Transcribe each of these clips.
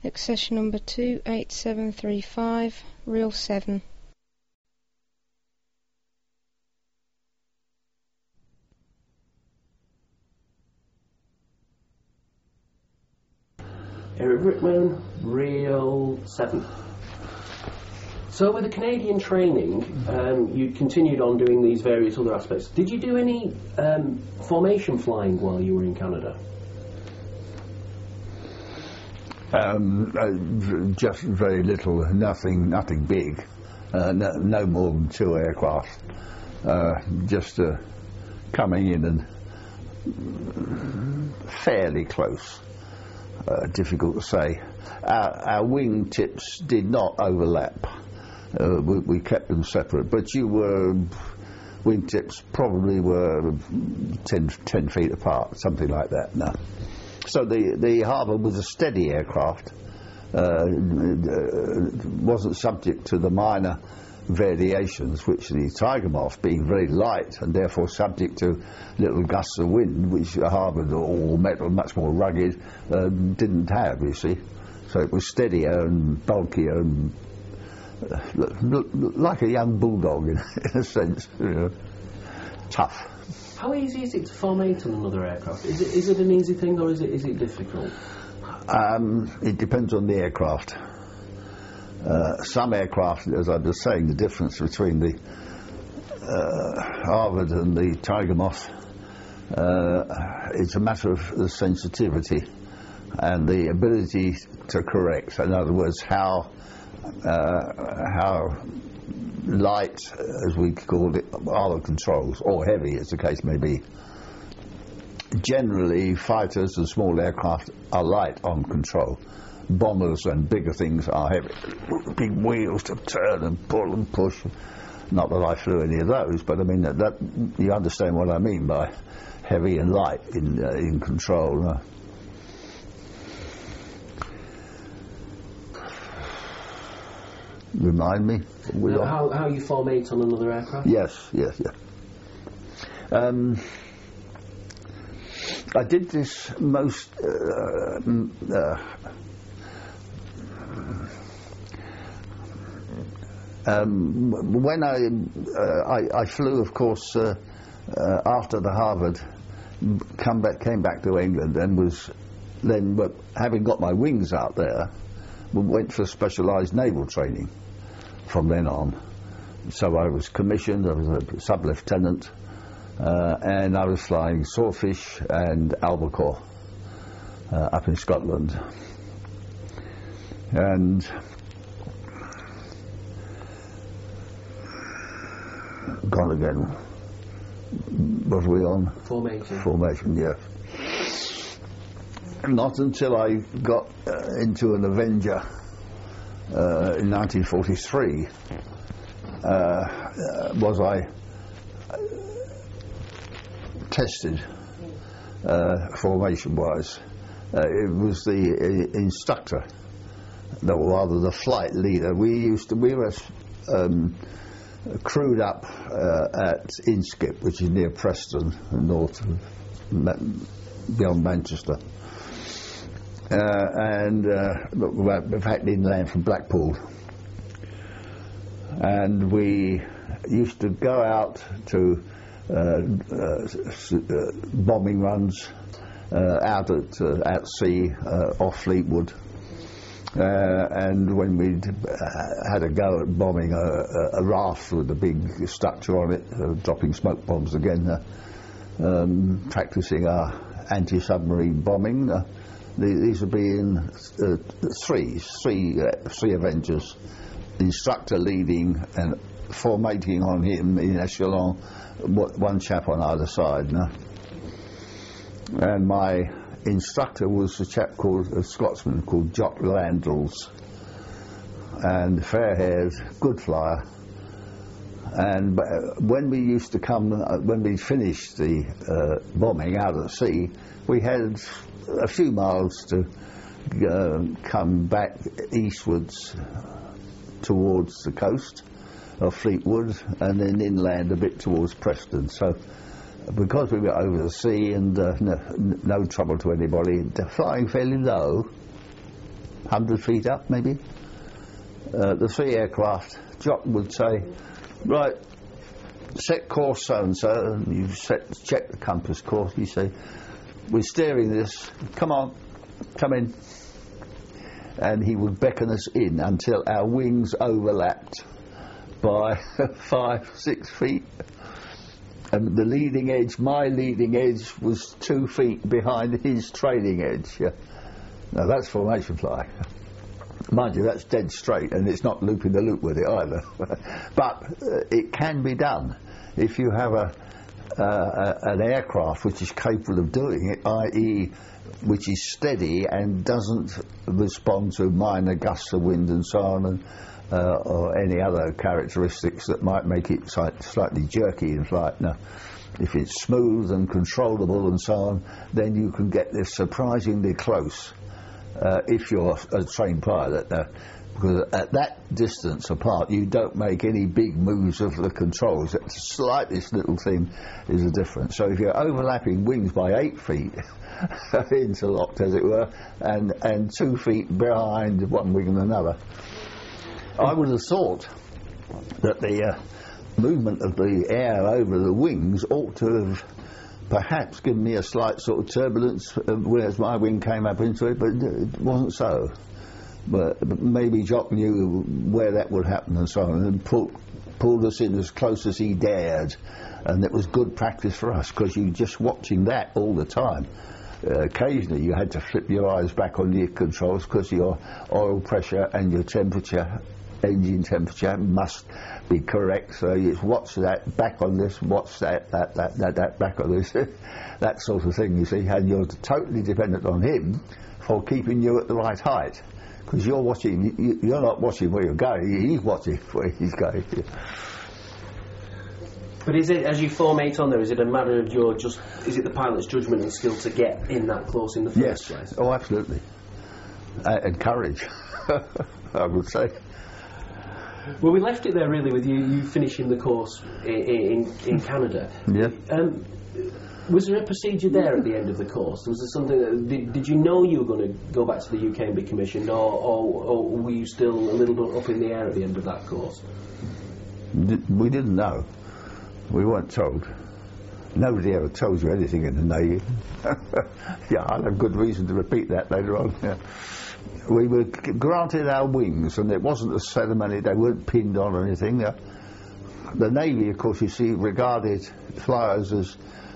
Accession number 28735, reel 7. Eric Rickman, reel 7. So with the Canadian training, you continued on doing these various other aspects. Did you do any formation flying while you were in Canada? Just very little, nothing big. No more than 2 aircraft. Just coming in and fairly close. Difficult to say. Our wing tips did not overlap. We kept them separate, but wing tips probably were 10 feet apart, something like that. No. So the Harvard was a steady aircraft, wasn't subject to the minor variations which the Tiger Moth, being very light and therefore subject to little gusts of wind, which Harvard, all metal, much more rugged, didn't have, you see. So it was steadier and bulkier and like a young bulldog in a sense, you know, tough. How easy is it to formate on another aircraft? Is it an easy thing, or is it difficult? It depends on the aircraft. Some aircraft, as I was saying, the difference between the Harvard and the Tiger Moth, it's a matter of the sensitivity and the ability to correct. In other words, how light, as we called it, are the controls, or heavy, as the case may be. Generally, fighters and small aircraft are light on control. Bombers and bigger things are heavy. Big wheels to turn and pull and push. Not that I flew any of those, but I mean that you understand what I mean by heavy and light in control. Remind me. How you formate on another aircraft? Yes. I did this most when I flew, of course, after the Harvard, came back to England and was then, having got my wings out there, went for specialised naval training from then on. So I was commissioned, I was a sub-lieutenant, and I was flying Swordfish and Albacore up in Scotland. And gone again. What were we on? Formation, yes. Not until I got into an Avenger in 1943 was I tested formation-wise. It was the instructor, or rather the flight leader. We were crewed up at Inskip, which is near Preston, north beyond Manchester. And in fact inland from Blackpool, and we used to go out to bombing runs out at sea off Fleetwood, and when we'd had a go at bombing a raft with a big structure on it, dropping smoke bombs again, practicing our anti-submarine bombing. These would be in three Avengers, the instructor leading and formating on him in echelon, one chap on either side. No? And my instructor was a Scotsman called Jock Landrels, and fair-haired, good flyer. And when we used to when we finished the bombing out at sea, we had a few miles to come back eastwards towards the coast of Fleetwood, and then inland a bit towards Preston. So because we were over the sea and no trouble to anybody, flying fairly low, 100 feet up, maybe. The 3 aircraft, Jock would say, right, set course so-and-so, and you check the compass course. You say, we're steering this, come on, come in. And he would beckon us in until our wings overlapped by 5-6 feet. And the leading edge, my leading edge, was 2 feet behind his trailing edge. Yeah. Now that's formation flying. Mind you, that's dead straight, and it's not looping the loop with it either. But it can be done if you have an aircraft which is capable of doing it, i.e. which is steady and doesn't respond to minor gusts of wind and so on, and, or any other characteristics that might make it slightly jerky in flight. Now, if it's smooth and controllable and so on, then you can get this surprisingly close if you're a trained pilot. Because at that distance apart, you don't make any big moves of the controls. The slightest little thing is a difference. So if you're overlapping wings by 8 feet, interlocked as it were, and 2 feet behind one wing and another, I would have thought that the movement of the air over the wings ought to have perhaps given me a slight sort of turbulence whereas my wing came up into it, but it wasn't so. But maybe Jock knew where that would happen and so on, and pulled us in as close as he dared, and it was good practice for us, because you're just watching that all the time. Occasionally you had to flip your eyes back on your controls because your oil pressure and your temperature, engine temperature, must be correct. So you watch that, back on this, watch that, back on this, that sort of thing, you see. And you're totally dependent on him for keeping you at the right height, because you're watching. You're not watching where you're going. He's watching where he's going. But is it, as you formate on there, is it a matter of is it the pilot's judgment and skill to get in that close in the first place? Yes, oh absolutely. And courage, I would say. Well, we left it there really with you finishing the course in Canada. Yeah. Was there a procedure there at the end of the course? Was there something that, did you know you were going to go back to the UK and be commissioned, or were you still a little bit up in the air at the end of that course? We didn't know. We weren't told. Nobody ever told you anything in the Navy. Yeah, I'll have good reason to repeat that later on. Yeah. We were granted our wings, and it wasn't a ceremony. They weren't pinned on or anything. The Navy, of course, you see, regarded flyers as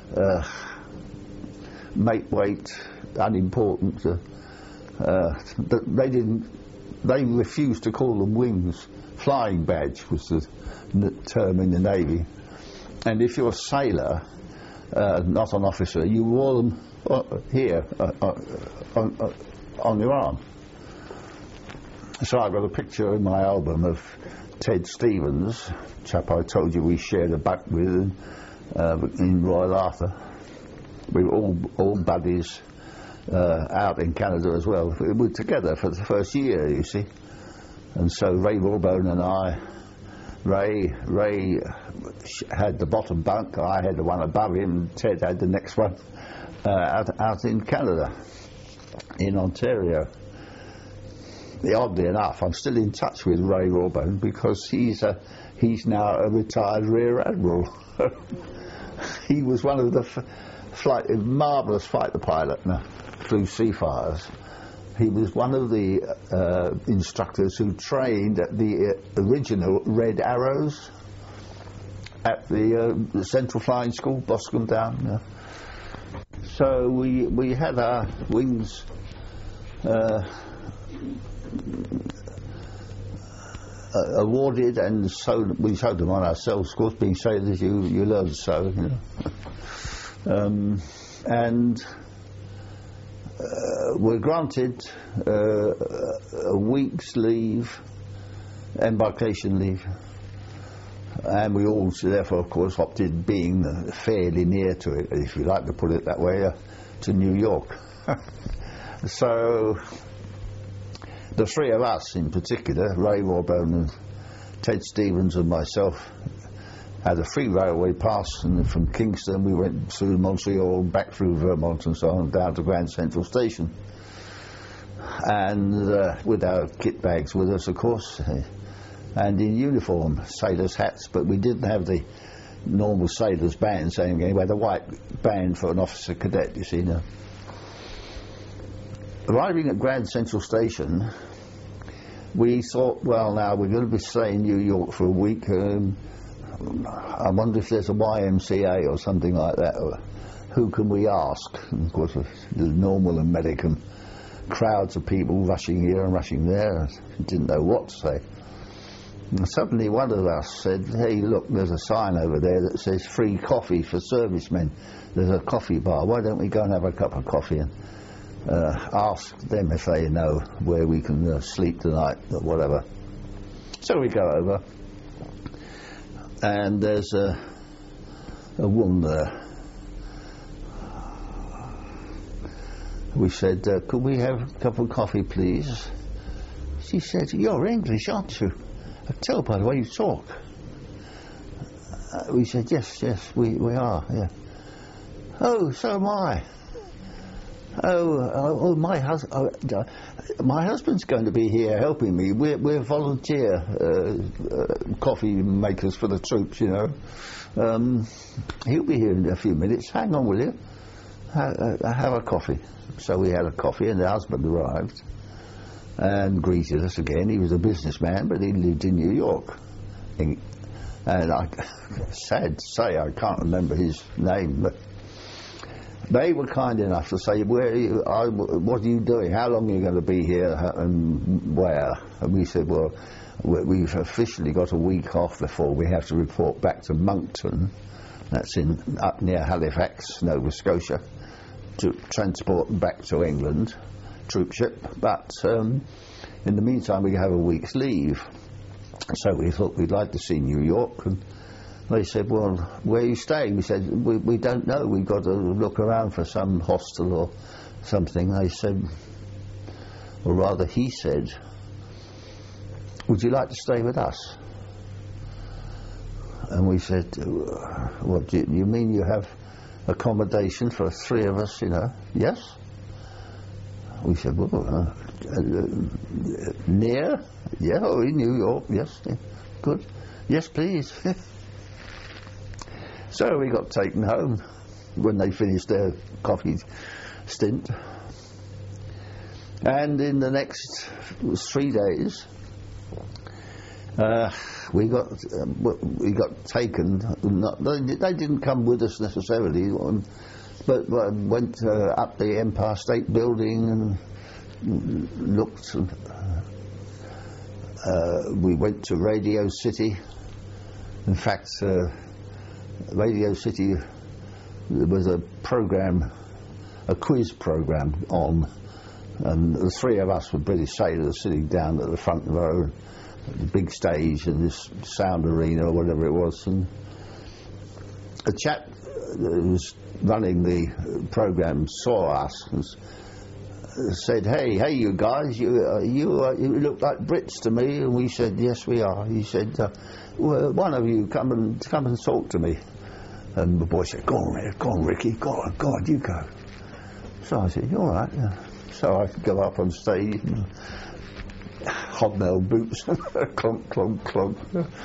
mate weight, unimportant. They refused to call them wings. Flying badge was the term in the Navy. And if you're a sailor, not an officer, you wore them here on your arm. So I've got a picture in my album of Ted Stevens, chap I told you we shared a buck with in Royal Arthur. We were all buddies out in Canada as well. We were together for the first year, you see. And so Ray Rawbone and I, Ray had the bottom bunk, I had the one above him, Ted had the next one out in Canada, in Ontario. Oddly enough, I'm still in touch with Ray Rawbone because he's now a retired Rear Admiral. He was one of the marvellous fighter pilot, flew Seafires. He was one of the instructors who trained at the original Red Arrows at the Central Flying School, Boscombe Down. Yeah. So we had our wings awarded, and we sewed them on ourselves. Of course, being sailors, you learn to sew, you know. And we're granted a week's leave, embarkation leave, and we all therefore, of course, opted, being fairly near to it, if you like to put it that way, to New York. So the three of us in particular, Ray Rawbone and Ted Stevens and myself, had a free railway pass, and from Kingston we went through Montreal, back through Vermont and so on, down to Grand Central Station. and with our kit bags with us, of course, and in uniform, sailors' hats, but we didn't have the normal sailors' band saying we had a white band for an officer cadet, you see now. Arriving at Grand Central Station, we thought, well, now we're going to be staying in New York for a week. I wonder if there's a YMCA or something like that. Or who can we ask? And of course, the normal American crowds of people rushing here and rushing there. Didn't know what to say. And suddenly one of us said, hey, look, there's a sign over there that says free coffee for servicemen. There's a coffee bar. Why don't we go and have a cup of coffee and ask them if they know where we can sleep tonight or whatever. So we go over, and there's a woman there. We said, could we have a cup of coffee, please? She said, you're English, aren't you? I can tell by the way you talk. We said, yes, we are, yeah. Oh, so am I. My husband's going to be here helping me. We're volunteer coffee makers for the troops, you know. He'll be here in a few minutes. Hang on, will you? Have a coffee. So we had a coffee, and the husband arrived and greeted us again. He was a businessman, but he lived in New York. And I, sad to say, I can't remember his name, but they were kind enough to say, what are you doing? How long are you going to be here, and where? And we said, well, we've officially got a week off before we have to report back to Moncton. That's up near Halifax, Nova Scotia, to transport back to England, troop ship. But in the meantime, we have a week's leave. So we thought we'd like to see New York, and they said, well, where are you staying? We said, we don't know. We've got to look around for some hostel or something. They said, or rather he said, would you like to stay with us? And we said, what do you mean you have accommodation for three of us, you know? Yes? We said, well, near? Yeah, oh, in New York, yes. Yeah. Good. Yes, please. So we got taken home when they finished their coffee stint. And in the next 3 days, we got taken. They didn't come with us necessarily, but went up the Empire State Building and looked. We went to Radio City. In fact, Radio City, there was a quiz program on, and the three of us were British sailors sitting down at the front row, the big stage in this sound arena or whatever it was, and a chap that was running the program saw us and said, hey you guys, you look like Brits to me. And we said, yes we are. He said, well, one of you come and talk to me. And the boy said, go on Ricky, go on, you go. So I said, all right. Yeah. So I could go up on stage, hobnail boots, clunk, clunk, clunk.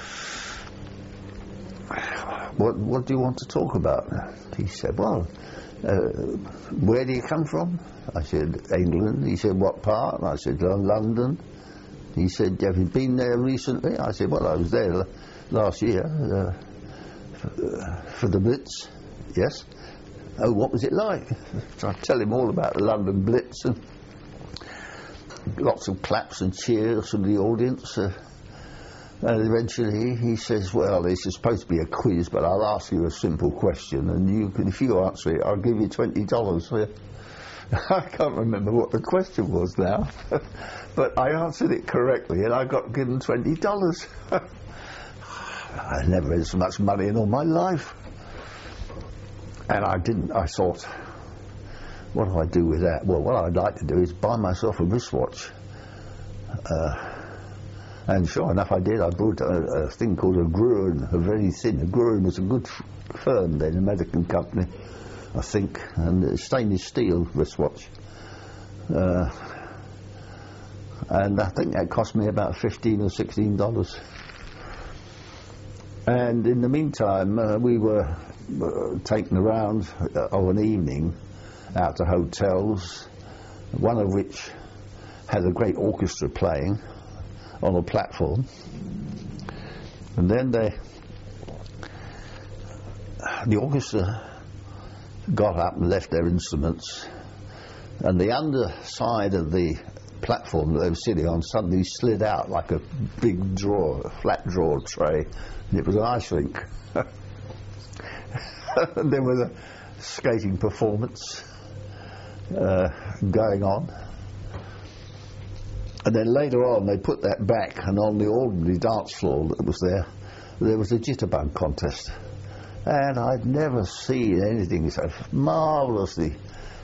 What do you want to talk about? He said, well, where do you come from? I said, England. He said, what part? And I said, London. He said, have you been there recently? I said, well, I was there last year for the Blitz. Yes. Oh, what was it like? So I tell him all about the London Blitz, and lots of claps and cheers from the audience. And eventually he says, well, this is supposed to be a quiz, but I'll ask you a simple question, and if you answer it, I'll give you $20. I can't remember what the question was now, but I answered it correctly, and I got given $20. I never had so much money in all my life. And I thought, what do I do with that? Well, what I'd like to do is buy myself a wristwatch. And sure enough, I did. I bought a thing called a Gruen, a very thin. A Gruen was a good firm then, an American company, I think, and stainless steel wristwatch. and I think that cost me about $15 or $16. And in the meantime, we were taken around of an evening out to hotels, one of which had a great orchestra playing on a platform. And then the orchestra got up and left their instruments, and the underside of the platform that they were sitting on suddenly slid out like a big drawer, a flat drawer tray, and it was an ice rink. And there was a skating performance going on. And then later on they put that back, and on the ordinary dance floor that was there was a jitterbug contest. And I'd never seen anything so marvellously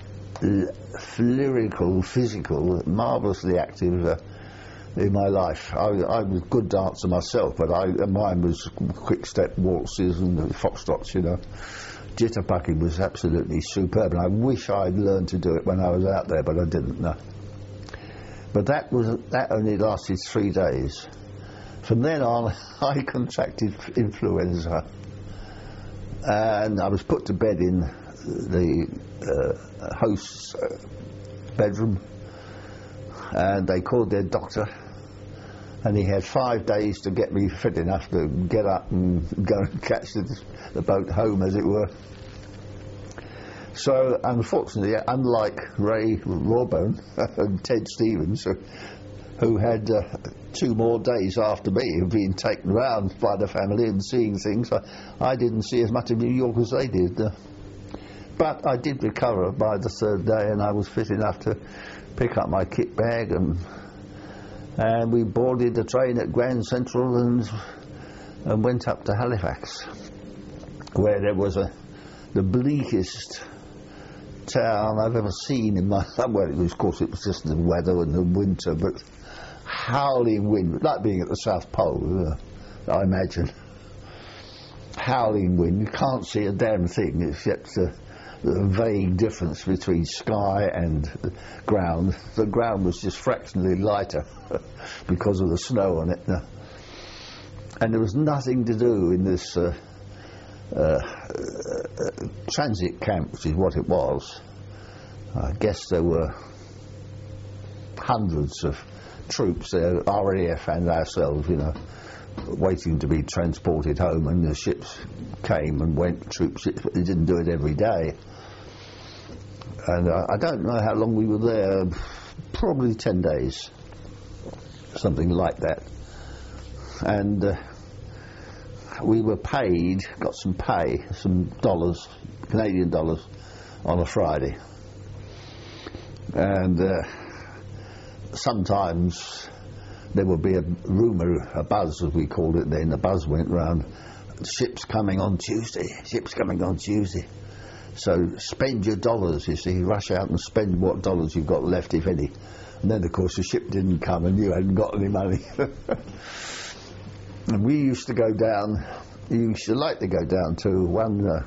lyrical, physical, marvellously active in my life. I was a good dancer myself, but mine was quick-step waltzes and foxtrots, you know. Jitterbugging was absolutely superb, and I wish I'd learned to do it when I was out there, but I didn't know. But that only lasted 3 days. From then on, I contracted influenza, and I was put to bed in the host's bedroom, and they called their doctor, and he had 5 days to get me fit enough to get up and go and catch the boat home, as it were. So, unfortunately, unlike Ray Rawbone and Ted Stevens, who had 2 more days after me of being taken around by the family and seeing things, I didn't see as much of New York as they did. But I did recover by the 3rd day, and I was fit enough to pick up my kit bag, and we boarded the train at Grand Central and went up to Halifax, where there was the bleakest town I've ever seen in my life. Well, of course it was just the weather and the winter, but howling wind, like being at the South Pole, I imagine. Howling wind, you can't see a damn thing except the vague difference between sky and ground. The ground was just fractionally lighter because of the snow on it. And there was nothing to do in this transit camp, which is what it was. I guess there were hundreds of troops there, RAF and ourselves, you know, waiting to be transported home, and the ships came and went, troop ships, but they didn't do it every day. And I don't know how long we were there, probably 10 days, something like that. And we were paid, got some pay, some dollars, Canadian dollars, on a Friday. And sometimes there would be a rumour, a buzz as we called it then, the buzz went round, ships coming on Tuesday, ships coming on Tuesday. So spend your dollars, you see, rush out and spend what dollars you've got left, if any. And then, of course, the ship didn't come and you hadn't got any money. And we used to go down, you used to like to go down to one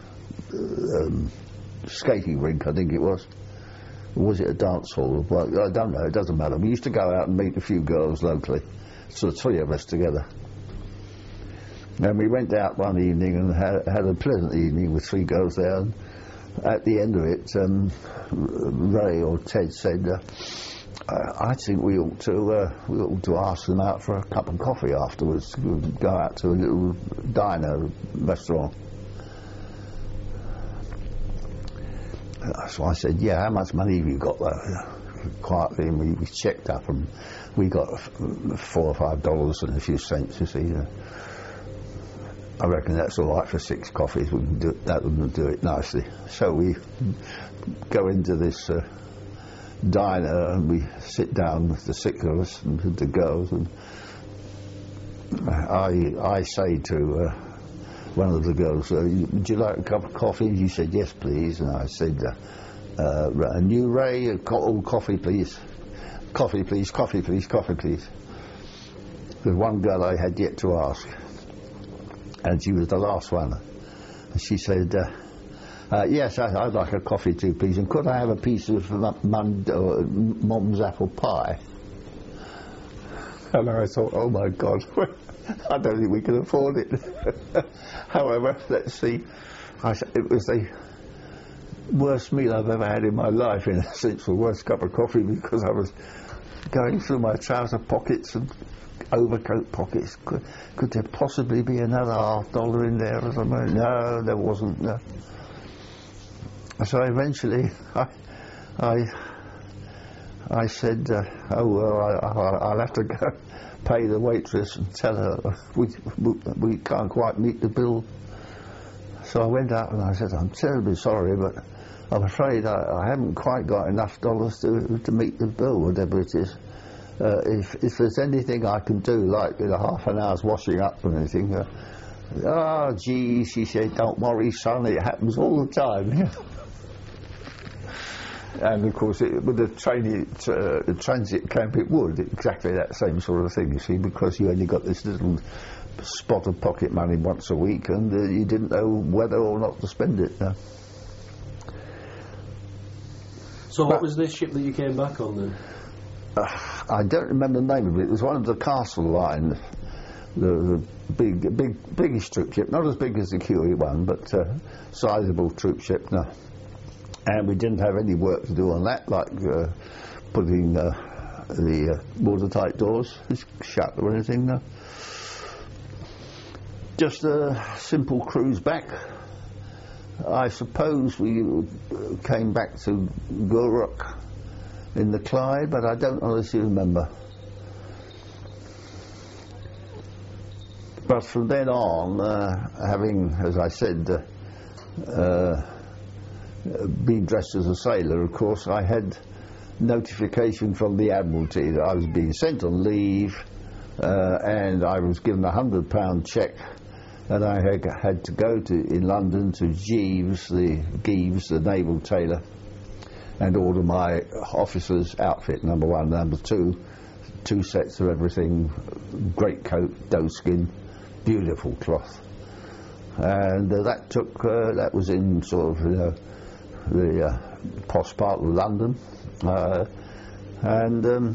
skating rink, I think it was. Or was it a dance hall? Well, I don't know, it doesn't matter. We used to go out and meet a few girls locally, sort of 3 of us together. And we went out one evening and had a pleasant evening with 3 girls there. And at the end of it, Ray or Ted said, I think we ought to ask them out for a cup of coffee afterwards, go out to a little diner, restaurant. So I said, yeah, how much money have you got there? Quietly, and we checked up, and we got $4 or $5 and a few cents, you see. I reckon that's all right for 6 coffees. We can do that, would do it nicely. So we go into this diner, and we sit down with the 6 of us and the girls, and I say to one of the girls, would you like a cup of coffee? She said, yes, please. And I said, a new Ray, coffee, please. Coffee, please, coffee, please, coffee, please. There's one girl I had yet to ask, and she was the last one. And she said, yes, I'd like a coffee too, please. And could I have a piece of Mum's apple pie? And I thought, oh my God, I don't think we can afford it. However, let's see. It was the worst meal I've ever had in my life, in a sense, the worst cup of coffee, because I was going through my trouser pockets and overcoat pockets. Could there possibly be another $50 in there or something? No, there wasn't. No. So eventually, I said, oh well, I'll have to go pay the waitress and tell her we can't quite meet the bill. So I went out and I said, I'm terribly sorry, but I'm afraid I haven't quite got enough dollars to meet the bill, whatever it is. If there's anything I can do, like half an hour's washing up or anything, gee, she said, don't worry, son, it happens all the time. And of course, with the transit camp, it would exactly that same sort of thing, you see, because you only got this little spot of pocket money once a week, and you didn't know whether or not to spend it. So what was this ship that you came back on then? I don't remember the name of it. It was one of the Castle line, the biggish troop ship, not as big as the QE one, but sizable troop ship. No. And we didn't have any work to do on that, like putting the watertight doors shut or anything. No. Just a simple cruise back. I suppose we came back to Gourock in the Clyde, but I don't honestly remember. But from then on, having, as I said, been dressed as a sailor, of course, I had notification from the Admiralty that I was being sent on leave, and I was given a £100 cheque, and I had to go in London to Jeeves, the naval tailor, and order my officer's outfit, number one, number two sets of everything, great coat, doeskin, beautiful cloth. And that was in sort of the posh part of London, and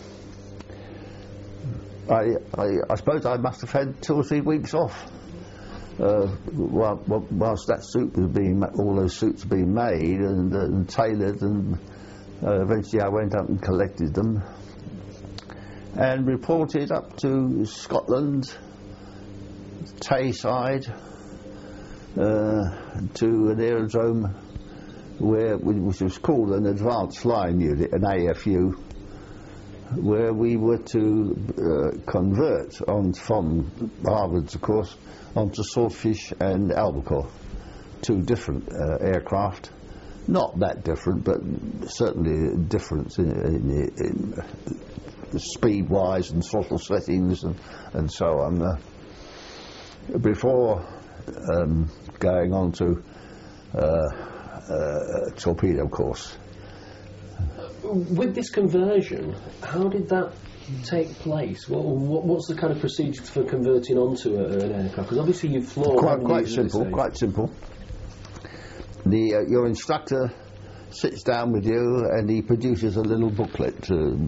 I suppose I must have had 2 or 3 weeks off whilst that suit was all those suits were being made and tailored, and eventually I went up and collected them and reported up to Scotland, Tayside, to an aerodrome which was called an Advanced Flying Unit, an AFU, where we were to convert from Harvards, of course, onto Swordfish and Albacore, 2 different aircraft. Not that different, but certainly a difference in speed-wise and throttle settings and so on. Before going on to torpedo course. With this conversion, how did that take place? What's the kind of procedure for converting onto an aircraft? Because obviously you've flown. Quite simple. Your instructor sits down with you and he produces a little booklet,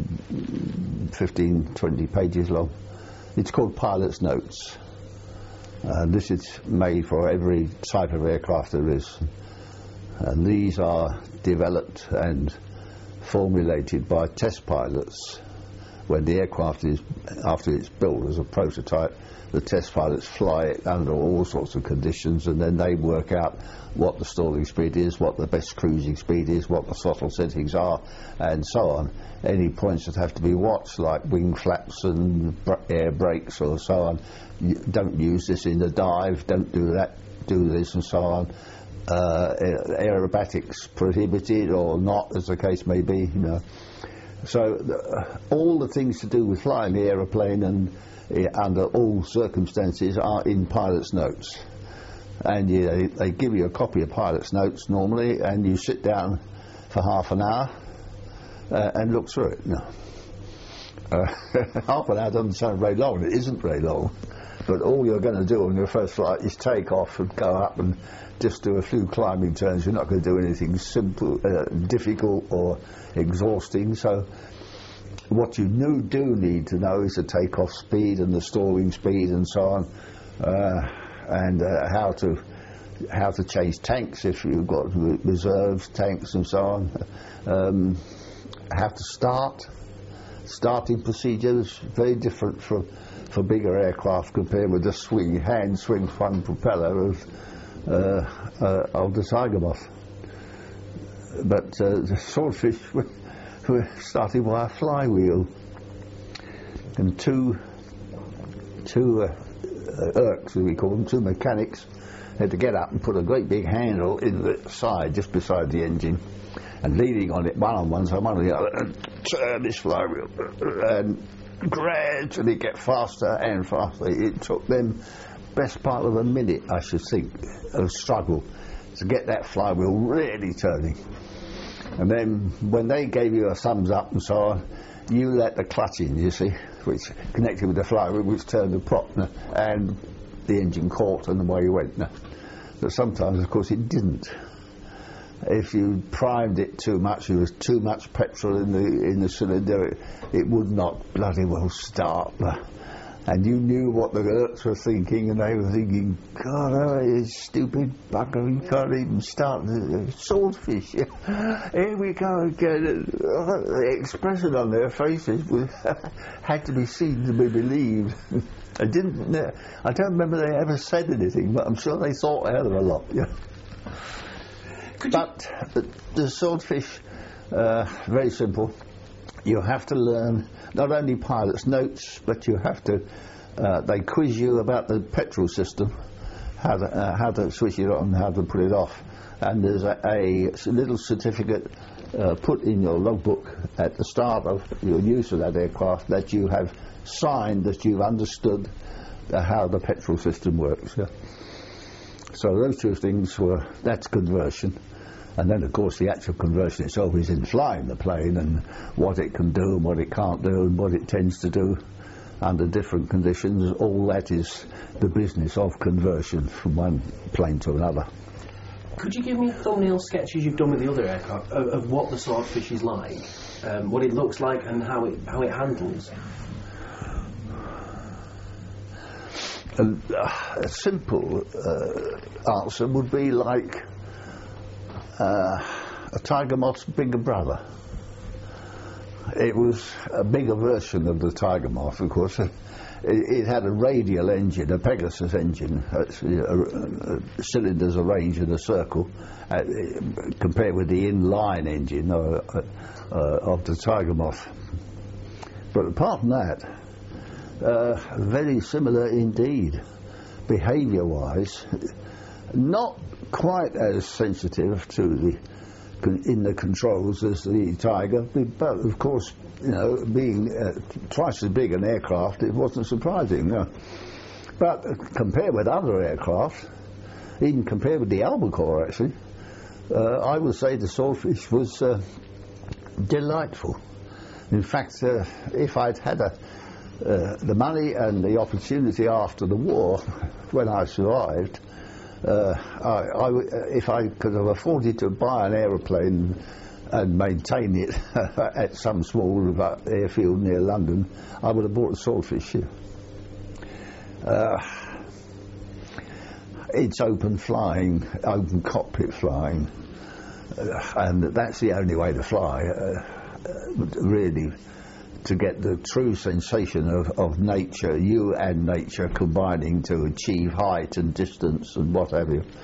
15, 20 pages long. It's called Pilot's Notes. This is made for every type of aircraft there is. And these are developed and formulated by test pilots. When the aircraft is, after it's built as a prototype, the test pilots fly it under all sorts of conditions, and then they work out what the stalling speed is, what the best cruising speed is, what the throttle settings are, and so on. Any points that have to be watched, like wing flaps and air brakes or so on. Don't use this in the dive, don't do that, do this and so on. Aerobatics prohibited or not, as the case may be, you know. So all the things to do with flying the aeroplane and under all circumstances are in Pilot's Notes. And they give you a copy of Pilot's Notes normally, and you sit down for half an hour and look through it. No. Half an hour doesn't sound very long, it isn't very long, but all you're going to do on your first flight is take off and go up and just do a few climbing turns. You're not going to do anything simple, difficult or exhausting. So what you do need to know is the takeoff speed and the stalling speed and so on, and how to change tanks if you've got reserve tanks and so on. How to starting procedures very different for bigger aircraft compared with the hand swing front propeller of the Tiger Moth. But the Swordfish were started by a flywheel, and two Irks, as we call them, two mechanics, had to get up and put a great big handle in the side, just beside the engine, and leaning on it, one on one side, one on the other, and turn this flywheel, and gradually get faster and faster. It took them best part of a minute, I should think, of struggle to get that flywheel really turning. And then when they gave you a thumbs up and so on, you let the clutch in, you see, which connected with the flywheel, which turned the prop, and the engine caught and away you went. But sometimes, of course, it didn't. If you primed it too much, there was too much petrol in the cylinder, it would not bloody well start. And you knew what the Irks were thinking, and they were thinking, God, oh, you stupid bugger, you can't even start the Swordfish. Here we go again. The expression on their faces had to be seen to be believed. I don't remember they ever said anything, but I'm sure they thought a hell of a lot. Yeah. But the Swordfish, very simple. You have to learn not only pilot's notes, but you have to. They quiz you about the petrol system, how to switch it on, how to put it off, and there's a little certificate put in your logbook at the start of your use of that aircraft that you have signed that you've understood how the petrol system works. Yeah? So those two things that's conversion. And then, of course, the actual conversion itself is in flying the plane and what it can do and what it can't do and what it tends to do under different conditions. All that is the business of conversion from one plane to another. Could you give me thumbnail sketches you've done with the other aircraft of what the Swordfish is like, what it looks like and how it handles? A simple answer would be like a Tiger Moth's bigger brother. It was a bigger version of the Tiger Moth, of course. It had a radial engine, a Pegasus engine, cylinders arranged in a circle, compared with the inline engine of the Tiger Moth. But apart from that, very similar indeed, behaviour-wise. Not quite as sensitive to in the controls as the Tiger, but of course, being twice as big an aircraft, it wasn't surprising. No. But compared with other aircraft, even compared with the Albacore, actually, I would say the Swordfish was delightful. In fact, if I'd had the money and the opportunity after the war, when I survived, if I could have afforded to buy an aeroplane and maintain it at some small airfield near London, I would have bought a Swordfish here. It's open flying, open cockpit flying, and that's the only way to fly, really, to get the true sensation of nature, you and nature combining to achieve height and distance and what have you.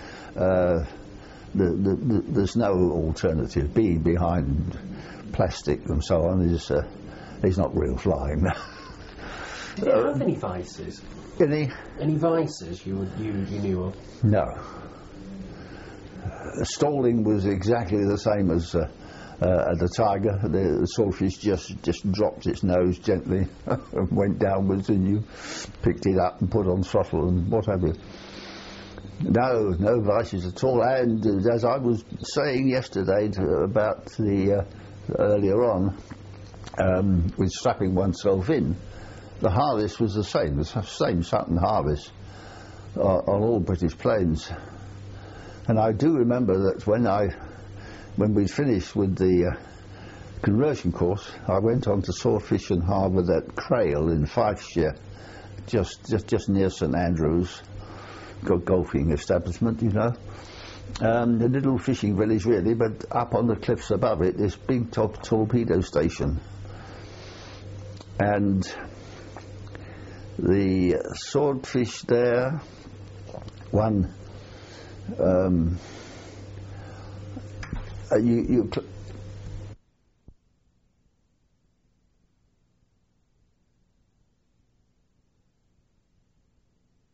There's no alternative. Being behind plastic and so on is not real flying. Did it have any vices? Any vices you knew of? No. Stalling was exactly the same as the Tiger. The Swordfish just dropped its nose gently and went downwards, and you picked it up and put on throttle and what have you. No vices at all. And as I was saying yesterday about the earlier on, with strapping oneself in, the harness was the same Sutton harness on all British planes. And I do remember that when we finished with the conversion course, I went on to Swordfish and Harbour at Crail in Fifeshire, just near St Andrews. Got golfing establishment, you know. A little fishing village really, but up on the cliffs above it, this big top torpedo station. And the Swordfish there,